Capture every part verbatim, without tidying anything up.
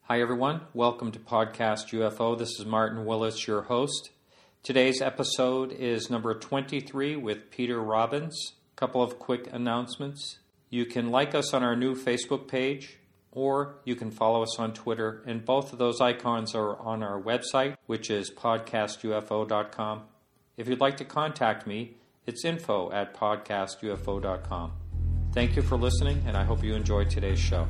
Hi everyone, welcome to Podcast U F O. This is Martin Willis, your host. Today's episode is number twenty-three with Peter Robbins. A couple of quick announcements. You can like us on our new Facebook page, or you can follow us on Twitter, and both of those icons are on our website, which is podcast U F O dot com. If you'd like to contact me, it's info at podcast U F O dot com. Thank you for listening, and I hope you enjoyed today's show.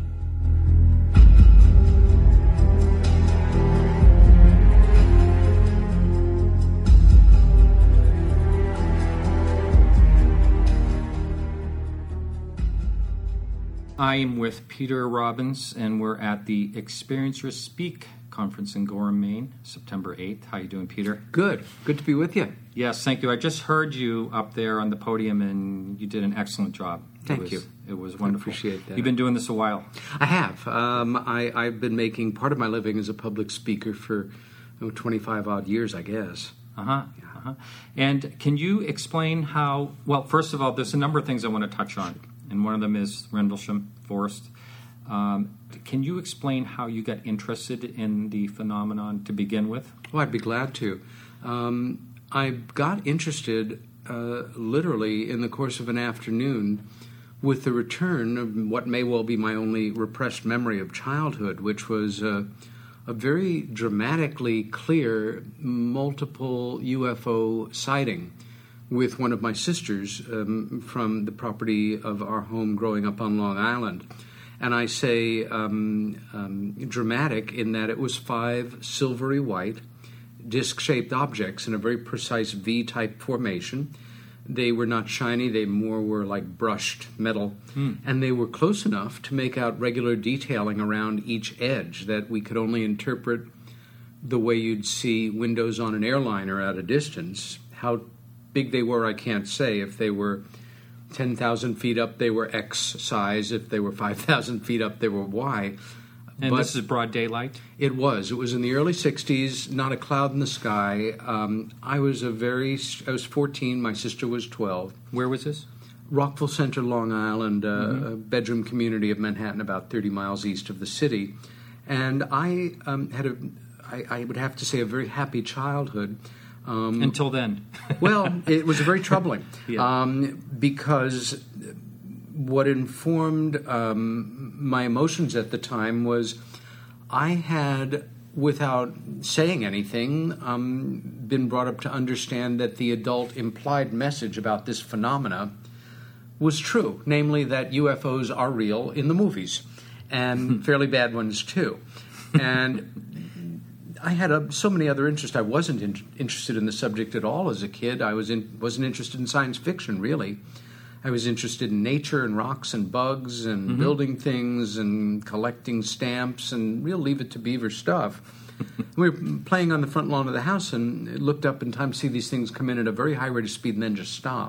I'm with Peter Robbins, and we're at the Experiencers Speak conference in Gorham, Maine, September eighth. How you doing, Peter? Good. Good to be with you. Yes, thank you. I just heard you up there on the podium, and you did an excellent job. Thank it was, you. It was wonderful. I appreciate that. You've been doing this a while. I have. Um, I, I've been making part of my living as a public speaker for oh, twenty-five odd years, I guess. Uh-huh. Yeah. Uh-huh. And can you explain how, well, first of all, there's a number of things I want to touch on, and one of them is Rendlesham Forest. Um, can you explain how you got interested in the phenomenon to begin with? Oh, I'd be glad to. Um, I got interested uh, literally in the course of an afternoon with the return of what may well be my only repressed memory of childhood, which was uh, a very dramatically clear multiple U F O sighting with one of my sisters um, from the property of our home growing up on Long Island. And I say um, um, dramatic in that it was five silvery white, disc-shaped objects in a very precise V-type formation. They were not shiny, they more were like brushed metal. Hmm. And they were close enough to make out regular detailing around each edge that we could only interpret the way you'd see windows on an airliner at a distance. How big they were, I can't say. If they were ten thousand feet up, they were X size. If they were five thousand feet up, they were Y. And but this is broad daylight? It was. It was in the early sixties, not a cloud in the sky. Um, I was a very, I was fourteen, my sister was twelve. Where was this? Rockville Center, Long Island, uh, mm-hmm. a bedroom community of Manhattan, about thirty miles east of the city. And I um, had a, I, I would have to say, a very happy childhood. Um, Until then. Well, it was very troubling yeah. um, because what informed um, my emotions at the time was I had, without saying anything, um, been brought up to understand that the adult implied message about this phenomena was true, namely that U F Os are real in the movies, and fairly bad ones too. And I had a, so many other interests. I wasn't in, interested in the subject at all as a kid. I was in, wasn't interested in science fiction, really. I was interested in nature and rocks and bugs and mm-hmm. building things and collecting stamps and real Leave It to Beaver stuff. We were playing on the front lawn of the house and looked up in time to see these things come in at a very high rate of speed and then just stop.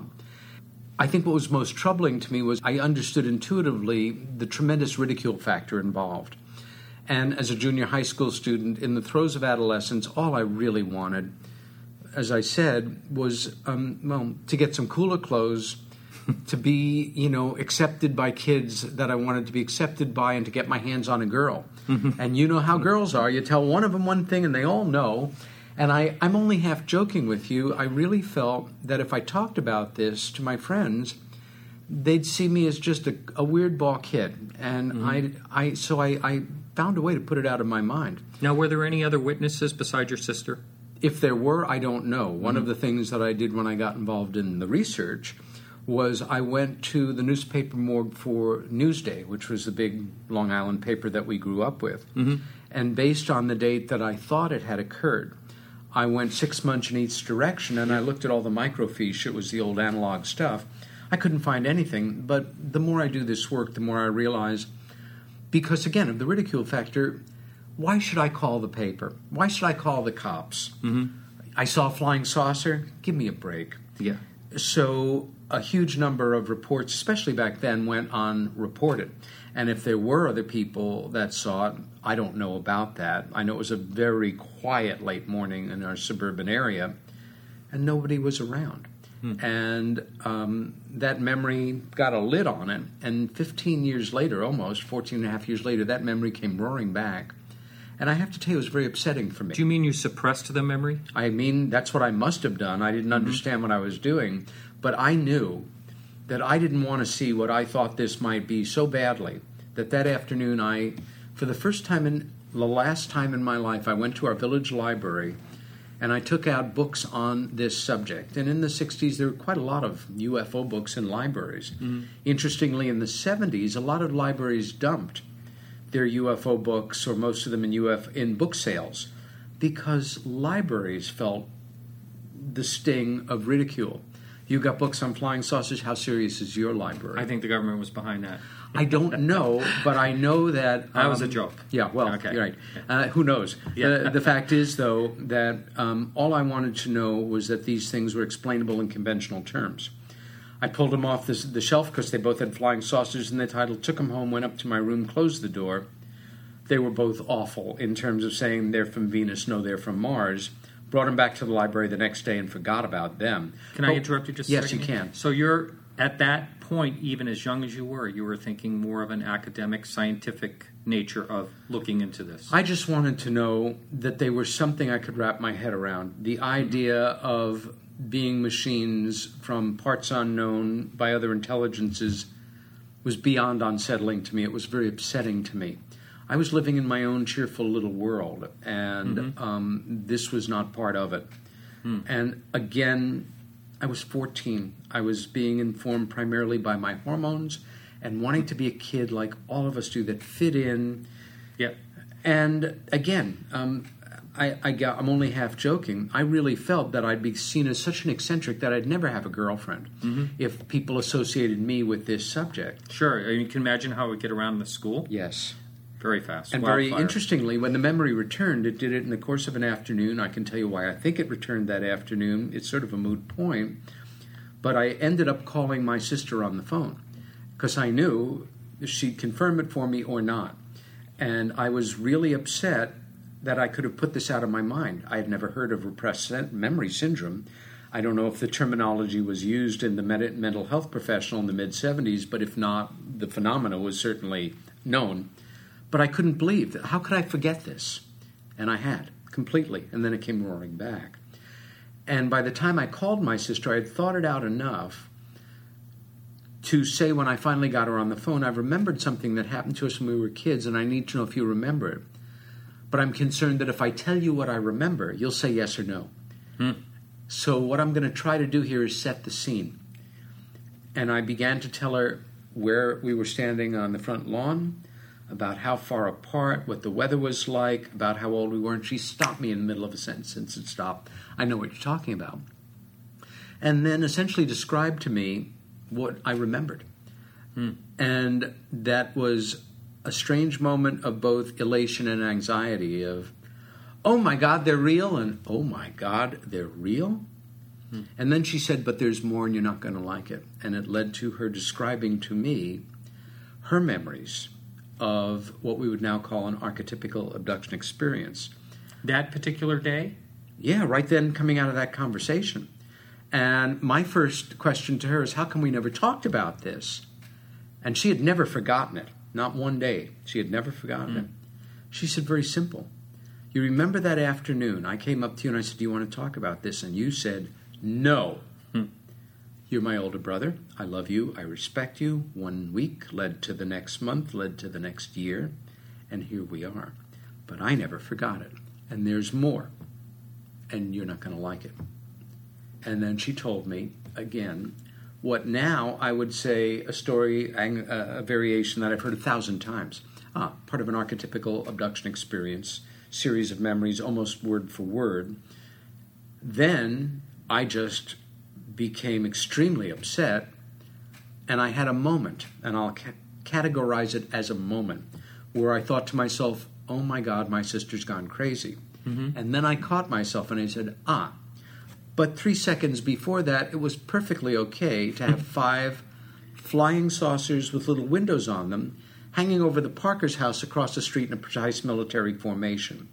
I think what was most troubling to me was I understood intuitively the tremendous ridicule factor involved. And as a junior high school student, in the throes of adolescence, all I really wanted, as I said, was, um, well, to get some cooler clothes, to be, you know, accepted by kids that I wanted to be accepted by, and to get my hands on a girl. Mm-hmm. And you know how girls are. You tell one of them one thing, and they all know. And I, I'm only half joking with you. I really felt that if I talked about this to my friends, they'd see me as just a, a weird ball kid. And mm-hmm. I, I, so I... I found a way to put it out of my mind. Now, were there any other witnesses besides your sister? If there were, I don't know. One mm-hmm. of the things that I did when I got involved in the research was I went to the newspaper morgue for Newsday, which was the big Long Island paper that we grew up with. Mm-hmm. And based on the date that I thought it had occurred, I went six months in each direction, and I looked at all the microfiche. It was the old analog stuff. I couldn't find anything, but the more I do this work, the more I realize, because, again, of the ridicule factor, why should I call the paper? Why should I call the cops? Mm-hmm. I saw a flying saucer. Give me a break. Yeah. So a huge number of reports, especially back then, went unreported. And if there were other people that saw it, I don't know about that. I know it was a very quiet late morning in our suburban area, and nobody was around. Hmm. And um, that memory got a lid on it, and fifteen years later, almost, fourteen and a half years later, that memory came roaring back. And I have to tell you, it was very upsetting for me. Do you mean you suppressed the memory? I mean, that's what I must have done. I didn't understand mm-hmm. what I was doing. But I knew that I didn't want to see what I thought this might be so badly that that afternoon I, for the first time in the last time in my life, I went to our village library and I took out books on this subject. And in the sixties, there were quite a lot of U F O books in libraries. Mm-hmm. Interestingly, in the seventies, a lot of libraries dumped their U F O books, or most of them in U F in book sales, because libraries felt the sting of ridicule. You got books on flying saucers. How serious is your library? I think the government was behind that. I don't know, but I know that... Um, that was a joke. Yeah, well, okay. You're right. Uh, who knows? Yeah. The, the fact is, though, that um, all I wanted to know was that these things were explainable in conventional terms. I pulled them off the, the shelf because they both had flying saucers in the title, took them home, went up to my room, closed the door. They were both awful in terms of saying they're from Venus, no, they're from Mars. Brought them back to the library the next day and forgot about them. Can but, I interrupt you just a yes, second? Yes, you can. So you're, at that point, even as young as you were, you were thinking more of an academic, scientific nature of looking into this. I just wanted to know that they were something I could wrap my head around. The idea of being machines from parts unknown by other intelligences was beyond unsettling to me. It was very upsetting to me. I was living in my own cheerful little world, and mm-hmm. um, this was not part of it. Mm. And again, I was fourteen. I was being informed primarily by my hormones and wanting to be a kid like all of us do that fit in. Yeah. And again, um, I, I got, I'm only half joking. I really felt that I'd be seen as such an eccentric that I'd never have a girlfriend mm-hmm. if people associated me with this subject. Sure. You can imagine how it would get around the school. Yes. Very fast. And Wildfire. Very interestingly, when the memory returned, it did it in the course of an afternoon. I can tell you why I think it returned that afternoon. It's sort of a moot point. But I ended up calling my sister on the phone because I knew she'd confirm it for me or not. And I was really upset that I could have put this out of my mind. I had never heard of repressed memory syndrome. I don't know if the terminology was used in the med- mental health professional in the mid-seventies, but if not, the phenomena was certainly known. But I couldn't believe that. How could I forget this? And I had, completely. And then it came roaring back. And by the time I called my sister, I had thought it out enough to say when I finally got her on the phone, I've remembered something that happened to us when we were kids, and I need to know if you remember it. But I'm concerned that if I tell you what I remember, you'll say yes or no. Hmm. So what I'm going to try to do here is set the scene. And I began to tell her where we were standing on the front lawn, about how far apart, what the weather was like, about how old we were, and she stopped me in the middle of a sentence and said, "Stop, I know what you're talking about." And then essentially described to me what I remembered. Hmm. And that was a strange moment of both elation and anxiety of, oh my God, they're real, and oh my God, they're real? Hmm. And then she said, but there's more and you're not going to like it. And it led to her describing to me her memories of what we would now call an archetypical abduction experience. That particular day? Yeah, right then coming out of that conversation. And my first question to her is, how come we never talked about this? And she had never forgotten it. Not one day. She had never forgotten mm. it. She said, very simple. You remember that afternoon I came up to you and I said, do you want to talk about this? And you said, no. Mm. You're my older brother. I love you. I respect you. One week led to the next month, led to the next year. And here we are. But I never forgot it. And there's more. And you're not going to like it. And then she told me, again, what now I would say a story, a variation that I've heard a thousand times. Ah, part of an archetypical abduction experience, series of memories, almost word for word. Then I just became extremely upset, and I had a moment, and I'll ca- categorize it as a moment, where I thought to myself, oh my God, my sister's gone crazy. Mm-hmm. And then I caught myself and I said, ah, but three seconds before that, it was perfectly okay to have five flying saucers with little windows on them hanging over the Parker's house across the street in a precise military formation.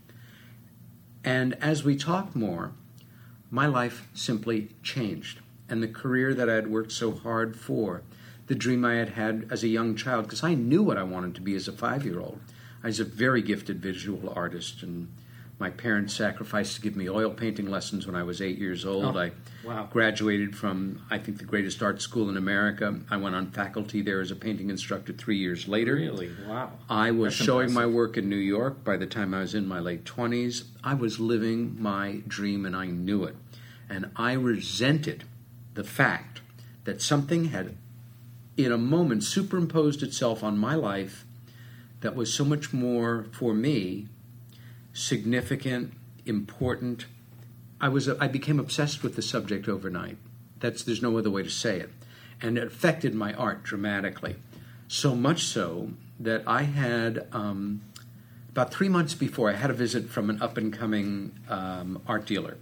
And as we talked more, my life simply changed. And the career that I had worked so hard for, the dream I had had as a young child, because I knew what I wanted to be as a five-year-old. I was a very gifted visual artist, and my parents sacrificed to give me oil painting lessons when I was eight years old. Oh, I wow. graduated from, I think, the greatest art school in America. I went on faculty there as a painting instructor three years later. Really? Wow. I was That's showing impressive. my work in New York by the time I was in my late twenties. I was living my dream, and I knew it. And I resented the fact that something had, in a moment, superimposed itself on my life that was so much more, for me, significant, important. I was I became obsessed with the subject overnight. That's there's no other way to say it. And it affected my art dramatically. So much so that I had, um, about three months before, I had a visit from an up-and-coming um, art dealer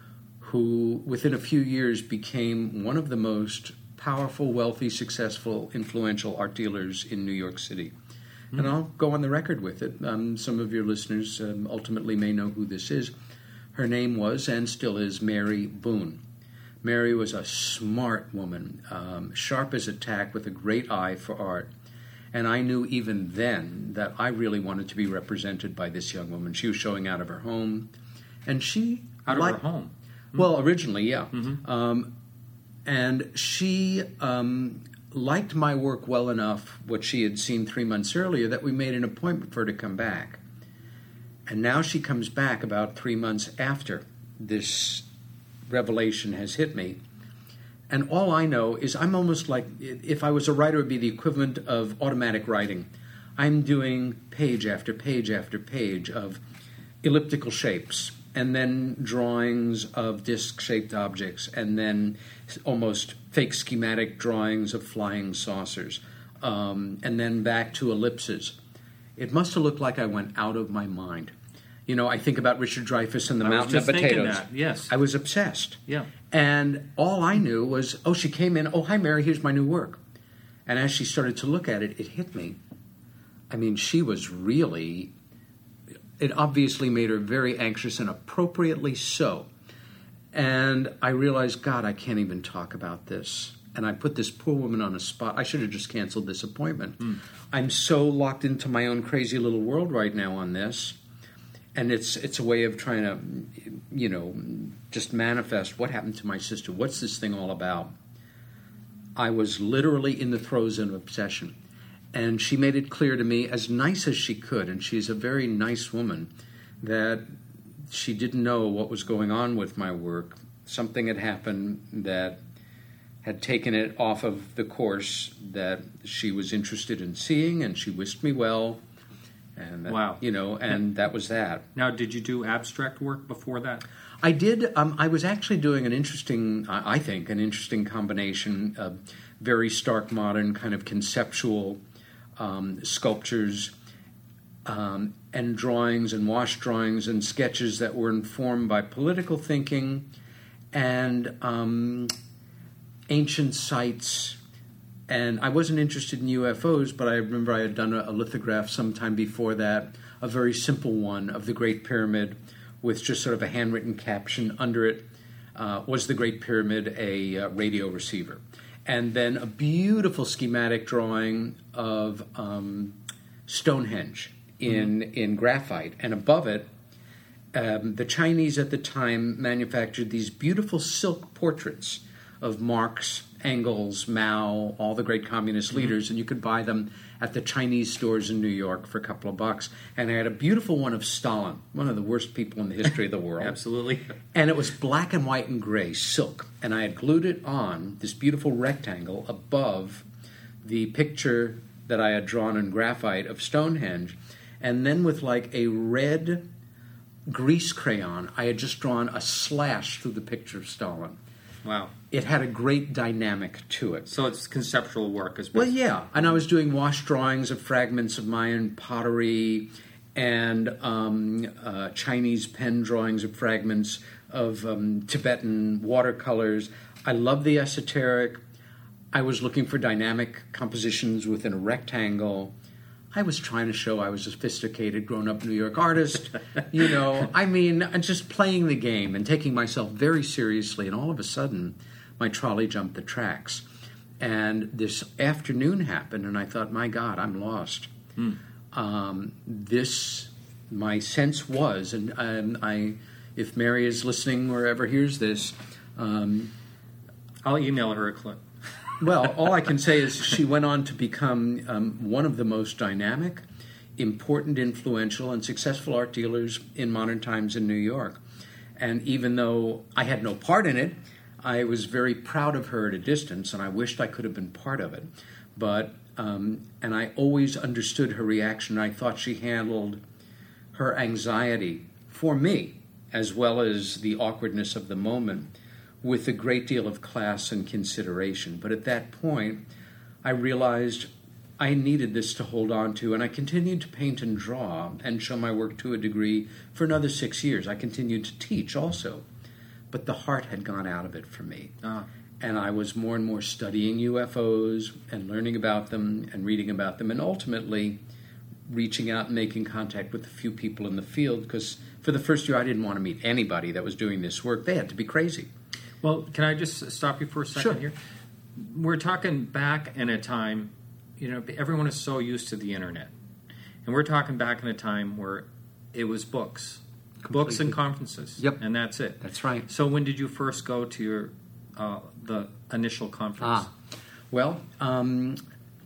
who, within a few years, became one of the most powerful, wealthy, successful, influential art dealers in New York City. Mm-hmm. And I'll go on the record with it. Um, some of your listeners um, ultimately may know who this is. Her name was, and still is, Mary Boone. Mary was a smart woman, um, sharp as a tack, with a great eye for art. And I knew even then that I really wanted to be represented by this young woman. She was showing out of her home. And she... Out liked, of her home? Well, originally, yeah. Mm-hmm. Um, and she um, liked my work well enough, what she had seen three months earlier, that we made an appointment for her to come back. And now she comes back about three months after this revelation has hit me. And all I know is I'm almost like, if I was a writer, it would be the equivalent of automatic writing. I'm doing page after page after page of elliptical shapes, and then drawings of disc-shaped objects, and then almost fake schematic drawings of flying saucers, um, and then back to ellipses. It must have looked like I went out of my mind. You know, I think about Richard Dreyfuss and the I was Mountain just of thinking Potatoes. that, yes. I was obsessed. Yeah. And all I knew was, oh, she came in, oh, hi, Mary, here's my new work. And as she started to look at it, it hit me. I mean, she was really... It obviously made her very anxious, and appropriately so. And I realized, God, I can't even talk about this. And I put this poor woman on a spot. I should have just canceled this appointment. Mm. I'm so locked into my own crazy little world right now on this. And it's it's a way of trying to, you know, just manifest what happened to my sister. What's this thing all about? I was literally in the throes of obsession. And she made it clear to me, as nice as she could, and she's a very nice woman, that she didn't know what was going on with my work. Something had happened that had taken it off of the course that she was interested in seeing, and she wished me well. And that, wow. You know, and that was that. Now, did you do abstract work before that? I did. Um, I was actually doing an interesting, I think, an interesting combination of very stark modern kind of conceptual um, sculptures um, and drawings and wash drawings and sketches that were informed by political thinking and um, ancient sites. And I wasn't interested in U F Os, but I remember I had done a, a lithograph sometime before that, a very simple one of the Great Pyramid with just sort of a handwritten caption under it. Uh, was the Great Pyramid a uh, radio receiver? And then a beautiful schematic drawing of um, Stonehenge in, mm-hmm. in graphite. And above it, um, the Chinese at the time manufactured these beautiful silk portraits of Marx, Engels, Mao, all the great communist mm-hmm. leaders, and you could buy them at the Chinese stores in New York for a couple of bucks. And I had a beautiful one of Stalin, one of the worst people in the history of the world. Absolutely. And it was black and white and gray, silk. And I had glued it on this beautiful rectangle above the picture that I had drawn in graphite of Stonehenge. And then with like a red grease crayon, I had just drawn a slash through the picture of Stalin. Wow. It had a great dynamic to it. So it's conceptual work as well. Well, yeah. And I was doing wash drawings of fragments of Mayan pottery and um, uh, Chinese pen drawings of fragments of um, Tibetan watercolors. I love the esoteric. I was looking for dynamic compositions within a rectangle. I was trying to show I was a sophisticated, grown-up New York artist. You know, I mean, just playing the game and taking myself very seriously. And all of a sudden, my trolley jumped the tracks. And this afternoon happened, and I thought, my God, I'm lost. Hmm. um, this, my sense was, and um, I, if Mary is listening or ever hears this, um, I'll email her a clip. well, all I can say is she went on to become um, one of the most dynamic, important, influential, and successful art dealers in modern times in New York. And even though I had no part in it, I was very proud of her at a distance, and I wished I could have been part of it. But um, and I always understood her reaction. I thought she handled her anxiety for me, as well as the awkwardness of the moment, with a great deal of class and consideration. But at that point, I realized I needed this to hold on to, and I continued to paint and draw and show my work to a degree for another six years. I continued to teach also, but the heart had gone out of it for me. Ah. And I was more and more studying U F Os and learning about them and reading about them, and ultimately reaching out and making contact with a few people in the field, because for the first year I didn't want to meet anybody that was doing this work. They had to be crazy. Well, can I just stop you for a second Sure. here? We're talking back in a time, you know, everyone is so used to the internet. And we're talking back in a time where it was books. Completely. Books and conferences. Yep. And that's it. That's right. So when did you first go to your uh, the initial conference? Ah, well, um,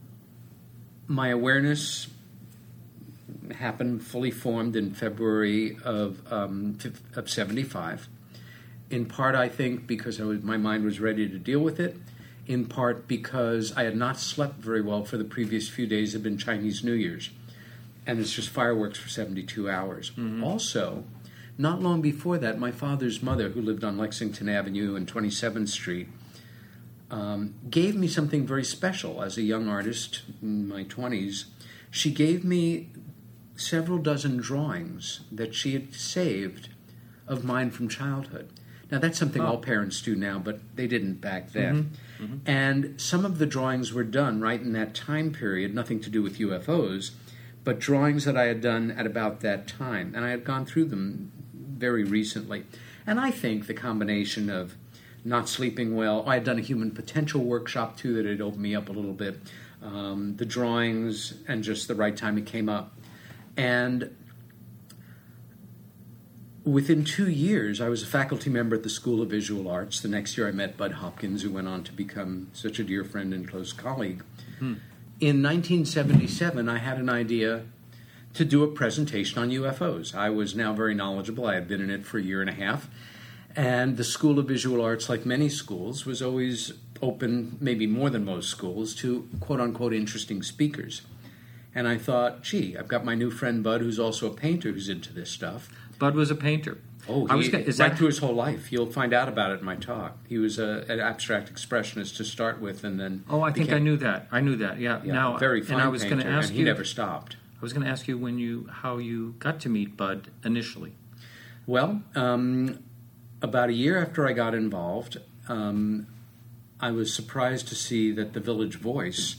my awareness happened fully formed in February of um, of seventy-five. In part, I think, because I was, my mind was ready to deal with it. In part, because I had not slept very well for the previous few days. Had been Chinese New Year's, and it's just fireworks for seventy-two hours. Mm-hmm. Also, not long before that, my father's mother, who lived on Lexington Avenue and twenty-seventh Street, um, gave me something very special as a young artist in my twenties. She gave me several dozen drawings that she had saved of mine from childhood. Now, that's something oh. all parents do now, but they didn't back then. Mm-hmm. Mm-hmm. And some of the drawings were done right in that time period, nothing to do with U F Os, but drawings that I had done at about that time. And I had gone through them very recently. And I think the combination of not sleeping well, I had done a human potential workshop, too, that had opened me up a little bit, um, the drawings, and just the right time it came up. And within two years, I was a faculty member at the School of Visual Arts. The next year, I met Bud Hopkins, who went on to become such a dear friend and close colleague. Hmm. In nineteen seventy-seven, I had an idea to do a presentation on U F Os. I was now very knowledgeable. I had been in it for a year and a half. And the School of Visual Arts, like many schools, was always open, maybe more than most schools, to quote-unquote interesting speakers. And I thought, gee, I've got my new friend Bud, who's also a painter who's into this stuff. Bud was a painter. Oh, he, I was gonna, is right that... through his whole life. You'll find out about it in my talk. He was a, an abstract expressionist to start with, and then oh, I think became, I knew that. I knew that. Yeah. yeah now, very fine and I was painter, going to ask and you. he never stopped. I was going to ask you when you how you got to meet Bud initially. Well, um, about a year after I got involved, um, I was surprised to see that the Village Voice,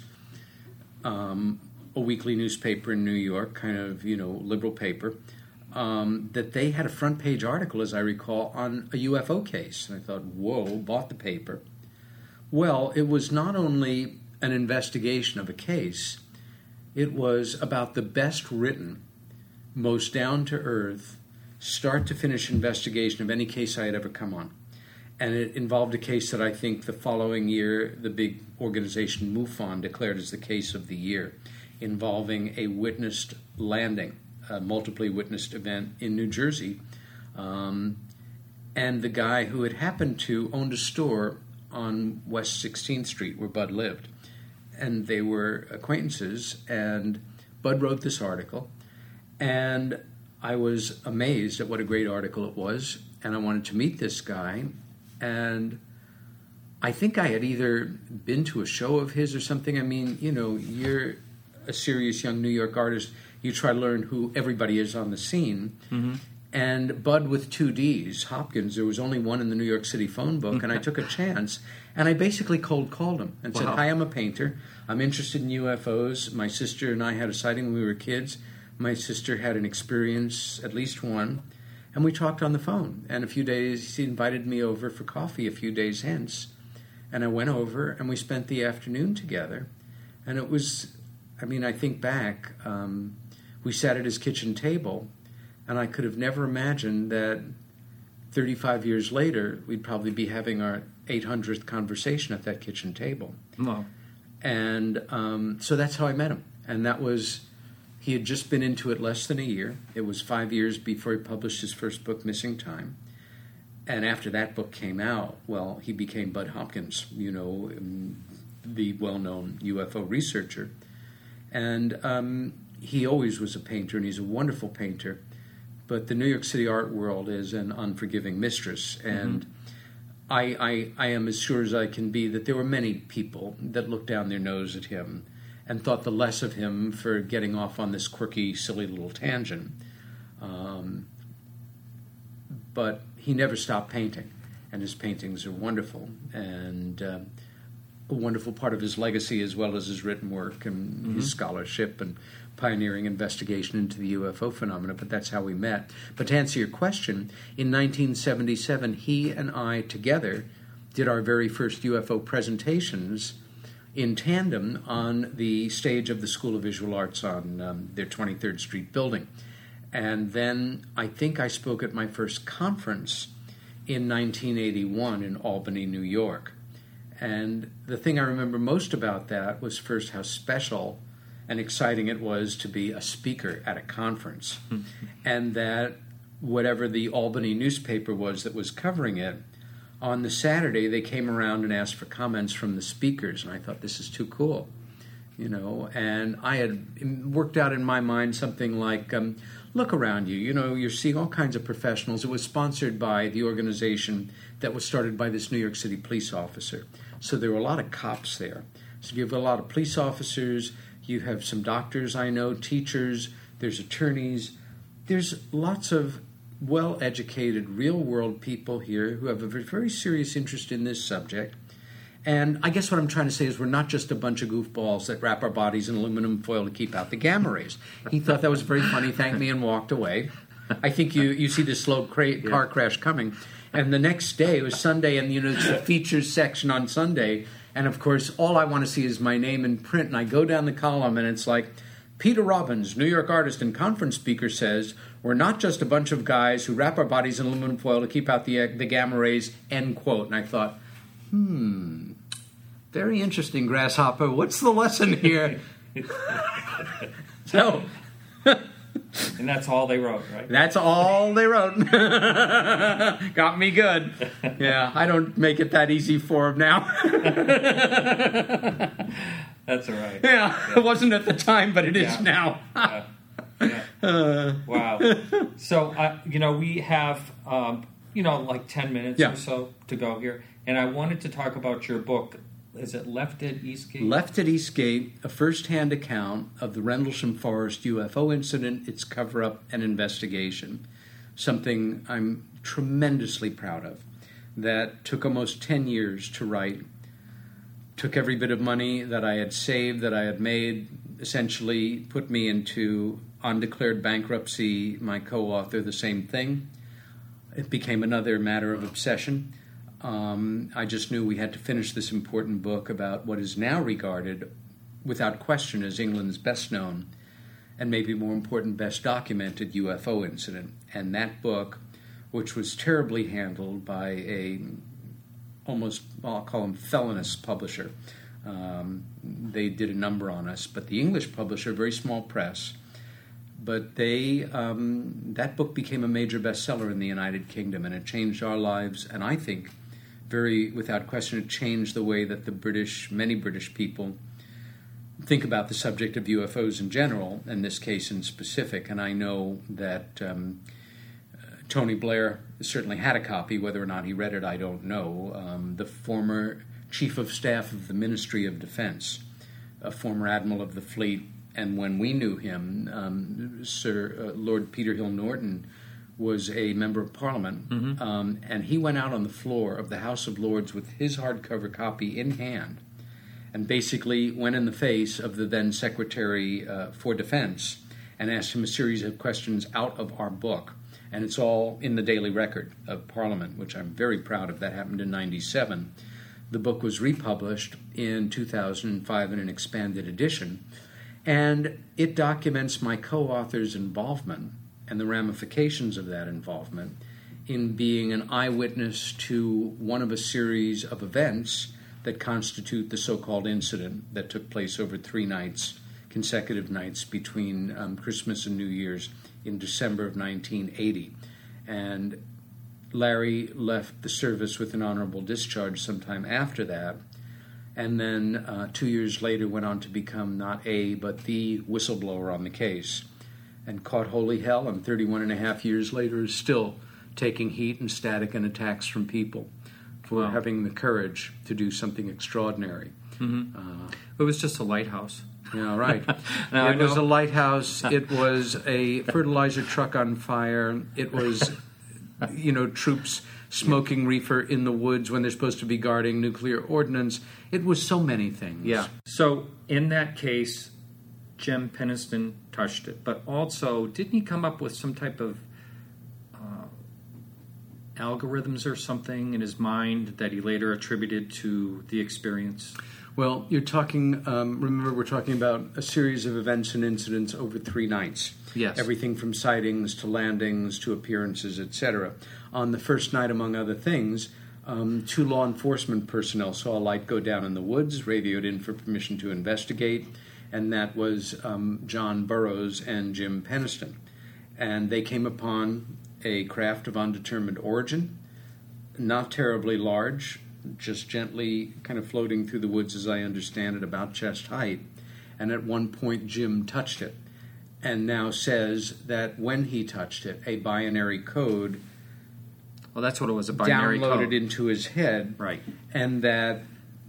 um, a weekly newspaper in New York, kind of you know liberal paper. Um, that they had a front page article, as I recall, on a U F O case. And I thought, whoa, bought the paper. Well, it was not only an investigation of a case, it was about the best written, most down-to-earth, start-to-finish investigation of any case I had ever come on. And it involved a case that I think the following year, the big organization MUFON declared as the case of the year, involving a witnessed landing, a multiply witnessed event in New Jersey, um, and the guy who had happened to owned a store on West sixteenth Street where Bud lived. And they were acquaintances, and Bud wrote this article, and I was amazed at what a great article it was, and I wanted to meet this guy, and I think I had either been to a show of his or something. I mean, you know, you're a serious young New York artist, you try to learn who everybody is on the scene. Mm-hmm. And Bud with two D's, Hopkins, there was only one in the New York City phone book, and I took a chance, and I basically cold called him and wow. said, hi, I'm a painter. I'm interested in U F Os. My sister and I had a sighting when we were kids. My sister had an experience, at least one, and we talked on the phone. And a few days, he invited me over for coffee a few days hence, and I went over, and we spent the afternoon together. And it was, I mean, I think back... Um, we sat at his kitchen table, and I could have never imagined that thirty-five years later, we'd probably be having our eight hundredth conversation at that kitchen table. Wow. And um, so that's how I met him. And that was, he had just been into it less than a year. It was five years before he published his first book, Missing Time. And after that book came out, well, he became Bud Hopkins, you know, the well-known U F O researcher. And um, he always was a painter, and he's a wonderful painter. But the New York City art world is an unforgiving mistress. And mm-hmm. I, I, I am as sure as I can be that there were many people that looked down their nose at him and thought the less of him for getting off on this quirky, silly little tangent. Um, but he never stopped painting, and his paintings are wonderful, and uh, a wonderful part of his legacy as well as his written work and mm-hmm. his scholarship and pioneering investigation into the U F O phenomena, but that's how we met. But to answer your question, in nineteen seventy-seven, he and I together did our very first U F O presentations in tandem on the stage of the School of Visual Arts on um, their twenty-third Street building. And then I think I spoke at my first conference in nineteen eighty-one in Albany, New York. And the thing I remember most about that was first how special and exciting it was to be a speaker at a conference. Mm-hmm. And that whatever the Albany newspaper was that was covering it, on the Saturday they came around and asked for comments from the speakers. And I thought, this is too cool, you know. And I had worked out in my mind something like, um, look around you, you know, you're seeing all kinds of professionals. It was sponsored by the organization that was started by this New York City police officer. So there were a lot of cops there. So you have a lot of police officers. You have some doctors I know, teachers, there's attorneys. There's lots of well-educated, real-world people here who have a very serious interest in this subject. And I guess what I'm trying to say is we're not just a bunch of goofballs that wrap our bodies in aluminum foil to keep out the gamma rays. He thought that was very funny, thanked me, and walked away. I think you, you see this slow cra- car crash coming. And the next day, it was Sunday, and you know it's the features section on Sunday. And, of course, all I want to see is my name in print. And I go down the column, and it's like, Peter Robbins, New York artist and conference speaker, says, we're not just a bunch of guys who wrap our bodies in aluminum foil to keep out the, the gamma rays, end quote. And I thought, hmm, very interesting, Grasshopper. What's the lesson here? so... And that's all they wrote, right? That's all they wrote. Got me good. Yeah, I don't make it that easy for them now. That's all right. Yeah, yeah, it wasn't at the time, but it is yeah. now. yeah. Yeah. Uh, wow. So, uh, you know, we have, um, you know, like ten minutes yeah. or so to go here. And I wanted to talk about your book. Is it Left at Eastgate? Left at Eastgate, a first-hand account of the Rendlesham Forest U F O incident, its cover-up and investigation. Something I'm tremendously proud of. That took almost ten years to write. Took every bit of money that I had saved, that I had made, essentially put me into undeclared bankruptcy. My co-author, the same thing. It became another matter of obsession. Um, I just knew we had to finish this important book about what is now regarded, without question, as England's best known and maybe more important, best documented U F O incident. And that book, which was terribly handled by a almost, well, I'll call him felonious publisher. Um, they did a number on us, but the English publisher, very small press, but they um, that book became a major bestseller in the United Kingdom, and it changed our lives, and I think very, without question, it changed the way that the British, many British people think about the subject of U F Os in general, in this case in specific. And I know that um, uh, Tony Blair certainly had a copy. Whether or not he read it, I don't know. Um, the former Chief of Staff of the Ministry of Defense, a former Admiral of the Fleet, and when we knew him, um, Sir uh, Lord Peter Hill Norton was a member of Parliament, mm-hmm. um, and he went out on the floor of the House of Lords with his hardcover copy in hand and basically went in the face of the then Secretary uh, for Defense and asked him a series of questions out of our book. And it's all in the Daily Record of Parliament, which I'm very proud of. That happened in ninety-seven. The book was republished in two thousand five in an expanded edition. And it documents my co-author's involvement and the ramifications of that involvement in being an eyewitness to one of a series of events that constitute the so-called incident that took place over three nights, consecutive nights between um, Christmas and New Year's in December of nineteen eighty. And Larry left the service with an honorable discharge sometime after that, and then uh, two years later went on to become not a, but the whistleblower on the case, and caught holy hell, and thirty-one and a half years later is still taking heat and static and attacks from people for Wow. having the courage to do something extraordinary. Mm-hmm. Uh, It was just a lighthouse. yeah, right. Now, I It was know- a lighthouse. It was a fertilizer truck on fire. It was, you know, troops smoking reefer in the woods when they're supposed to be guarding nuclear ordnance. It was so many things. Yeah. So in that case, Jim Penniston touched it, but also didn't he come up with some type of uh, algorithms or something in his mind that he later attributed to the experience? Well, you're talking, um, remember, we're talking about a series of events and incidents over three nights. Yes. Everything from sightings to landings to appearances, et cetera. On the first night, among other things, um, two law enforcement personnel saw a light go down in the woods, radioed in for permission to investigate, and that was um, John Burroughs and Jim Penniston. And they came upon a craft of undetermined origin, not terribly large, just gently kind of floating through the woods, as I understand it, about chest height. And at one point, Jim touched it, and now says that when he touched it, a binary code Well, that's what it was, a binary downloaded code. into his head, Right. and that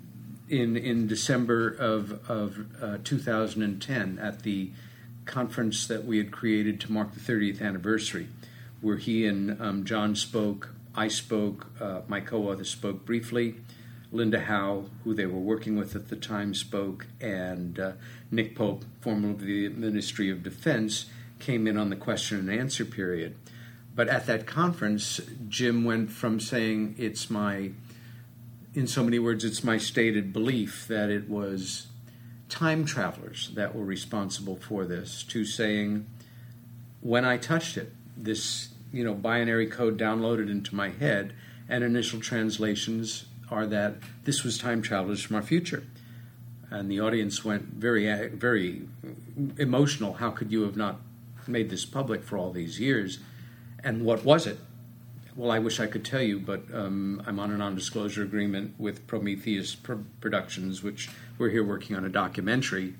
in in December of of uh, two thousand ten, at the conference that we had created to mark the thirtieth anniversary, where he and um, John spoke, I spoke, uh, my co-author spoke briefly, Linda Howe, who they were working with at the time, spoke, and uh, Nick Pope, former of the Ministry of Defense, came in on the question and answer period. But at that conference, Jim went from saying, it's my, in so many words, it's my stated belief that it was time travelers that were responsible for this, to saying, when I touched it, this, you know, binary code downloaded into my head, and initial translations are that this was time travelers from our future. And the audience went very, very emotional. How could you have not made this public for all these years? And what was it? Well, I wish I could tell you, but um, I'm on a non-disclosure agreement with Prometheus Pro- Productions, which we're here working on a documentary.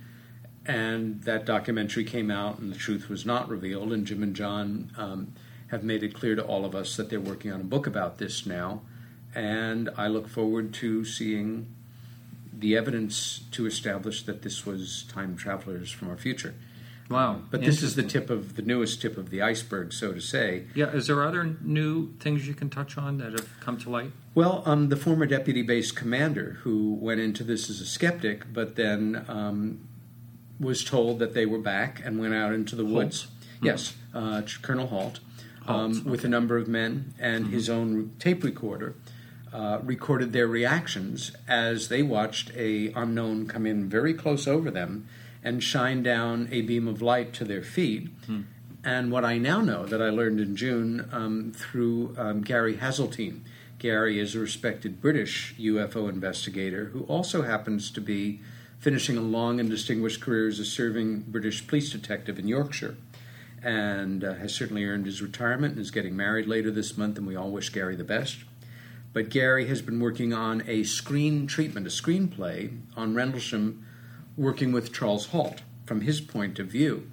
And that documentary came out, and the truth was not revealed. And Jim and John um, have made it clear to all of us that they're working on a book about this now. And I look forward to seeing the evidence to establish that this was time travelers from our future. Wow. But this is the tip of the newest tip of the iceberg, so to say. Yeah, is there other new things you can touch on that have come to light? Well, um, the former deputy base commander who went into this as a skeptic, but then um, was told that they were back and went out into the woods. Mm-hmm. Yes, uh, Colonel Halt, um, Halt, with okay. a number of men and mm-hmm. his own tape recorder, uh, recorded their reactions as they watched a unknown come in very close over them and shine down a beam of light to their feet. Hmm. And what I now know, that I learned in June um, through um, Gary Hazeltine. Gary is a respected British U F O investigator who also happens to be finishing a long and distinguished career as a serving British police detective in Yorkshire, and uh, has certainly earned his retirement and is getting married later this month, and we all wish Gary the best. But Gary has been working on a screen treatment, a screenplay on Rendlesham, working with Charles Halt from his point of view.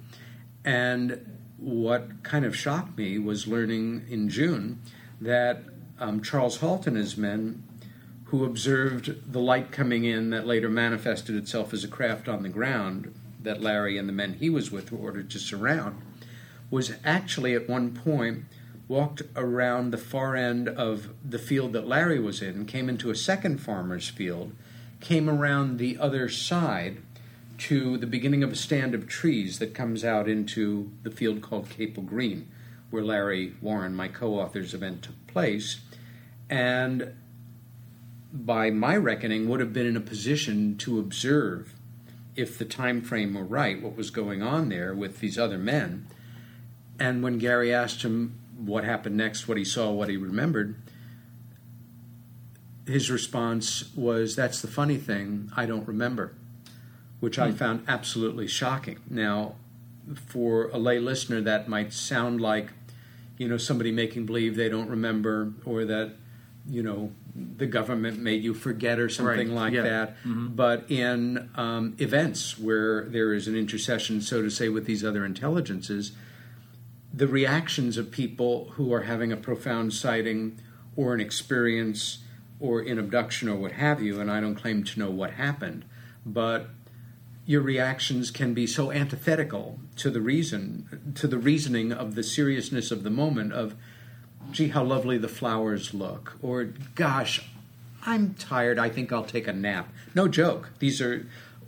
And what kind of shocked me was learning in June that um, Charles Halt and his men, who observed the light coming in that later manifested itself as a craft on the ground that Larry and the men he was with were ordered to surround, was actually at one point walked around the far end of the field that Larry was in, came into a second farmer's field, came around the other side to the beginning of a stand of trees that comes out into the field called Capel Green, where Larry Warren, my co-author's event, took place, and by my reckoning would have been in a position to observe if the time frame were right, what was going on there with these other men. And when Gary asked him what happened next, what he saw, what he remembered, his response was, "That's the funny thing, I don't remember," which hmm. I found absolutely shocking. Now, for a lay listener, that might sound like, you know, somebody making believe they don't remember, or that, you know, the government made you forget or something right. like yeah. that. Mm-hmm. But in um, events where there is an intercession, so to say, with these other intelligences, the reactions of people who are having a profound sighting or an experience or an abduction or what have you, and I don't claim to know what happened, but your reactions can be so antithetical to the reason, to the reasoning of the seriousness of the moment of, gee, how lovely the flowers look, or gosh, I'm tired, I think I'll take a nap. No joke. These are,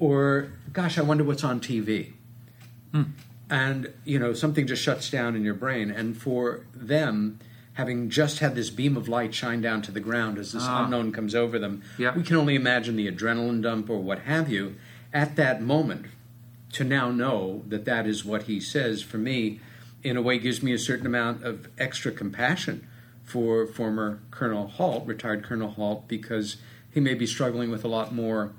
or gosh, I wonder what's on T V. Hmm. And, you know, something just shuts down in your brain. And for them, having just had this beam of light shine down to the ground as this ah. unknown comes over them, yeah. we can only imagine the adrenaline dump or what have you. At that moment, to now know that that is what he says, for me, in a way gives me a certain amount of extra compassion for former Colonel Halt, retired Colonel Halt, because he may be struggling with a lot more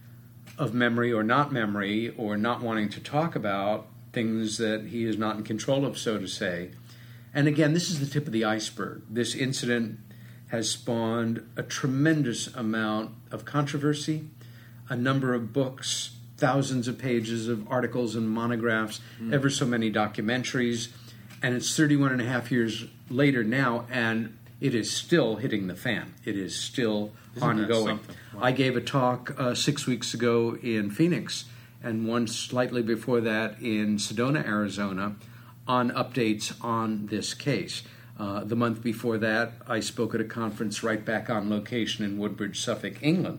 of memory or not memory, or not wanting to talk about things that he is not in control of, so to say. And again, this is the tip of the iceberg. This incident has spawned a tremendous amount of controversy, a number of books, thousands of pages of articles and monographs, mm. ever so many documentaries, and it's thirty-one and a half years later now, and it is still hitting the fan. It is still Isn't ongoing. Wow. I gave a talk uh, six weeks ago in Phoenix, and one slightly before that in Sedona, Arizona, on updates on this case. Uh, the month before that, I spoke at a conference right back on location in Woodbridge, Suffolk, England,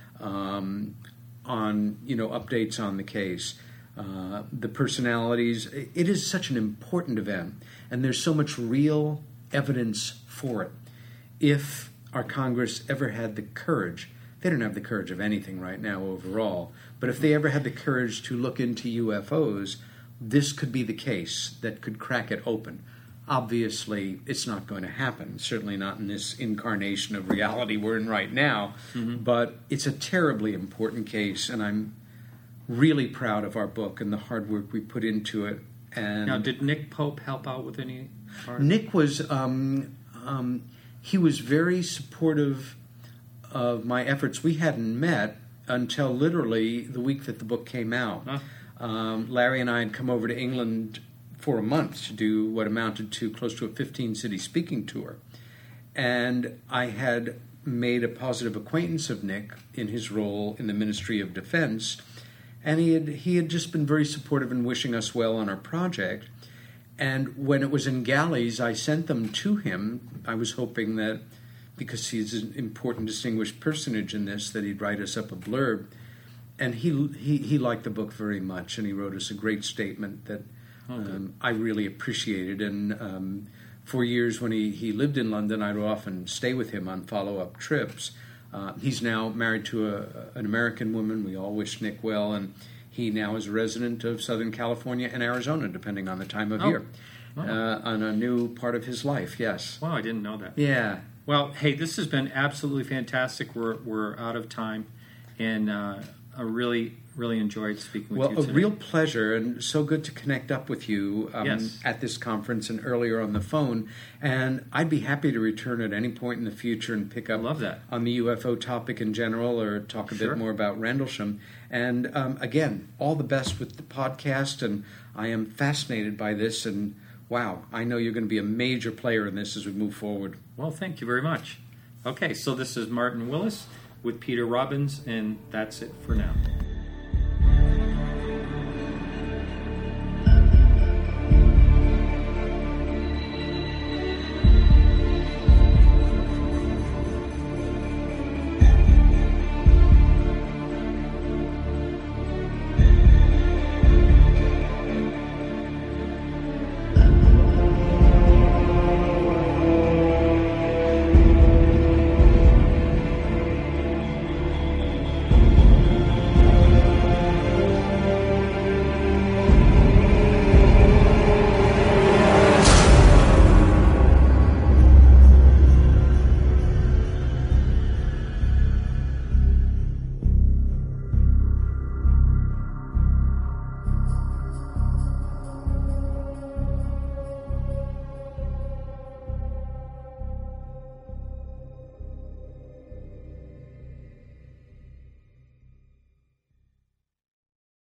um, on, you know, updates on the case. Uh, the personalities. It is such an important event, and there's so much real evidence for it. If our Congress ever had the courage, they don't have the courage of anything right now overall, but if they ever had the courage to look into U F Os, this could be the case that could crack it open. Obviously, it's not going to happen, certainly not in this incarnation of reality we're in right now, mm-hmm. but it's a terribly important case, and I'm really proud of our book and the hard work we put into it. And now, did Nick Pope help out with any part? Nick was, um, um, he was very supportive of my efforts. We hadn't met until literally the week that the book came out. Huh? Um, Larry and I had come over to England for a month to do what amounted to close to a fifteen-city speaking tour. And I had made a positive acquaintance of Nick in his role in the Ministry of Defense, and he had, he had just been very supportive and wishing us well on our project. And when it was in galleys, I sent them to him. I was hoping that, because he's an important, distinguished personage in this, that he'd write us up a blurb. And he he, he liked the book very much, and he wrote us a great statement that um, I really appreciated. And um, for years when he, he lived in London, I'd often stay with him on follow-up trips. Uh, he's now married to a, an American woman. We all wish Nick well, and he now is a resident of Southern California and Arizona, depending on the time of oh. year, oh. Uh, on a new part of his life, yes. Wow, I didn't know that. Yeah. Well, hey, this has been absolutely fantastic. We're we're out of time, and uh, I really, really enjoyed speaking with well, you today. today. Well, a real pleasure, and so good to connect up with you um, yes. at this conference and earlier on the phone. And I'd be happy to return at any point in the future and pick up Love that. on the U F O topic in general, or talk a Sure. bit more about Rendlesham. And um, again, all the best with the podcast, and I am fascinated by this, and wow, I know you're going to be a major player in this as we move forward. Well, thank you very much. Okay, so this is Martin Willis with Peter Robbins, and that's it for now.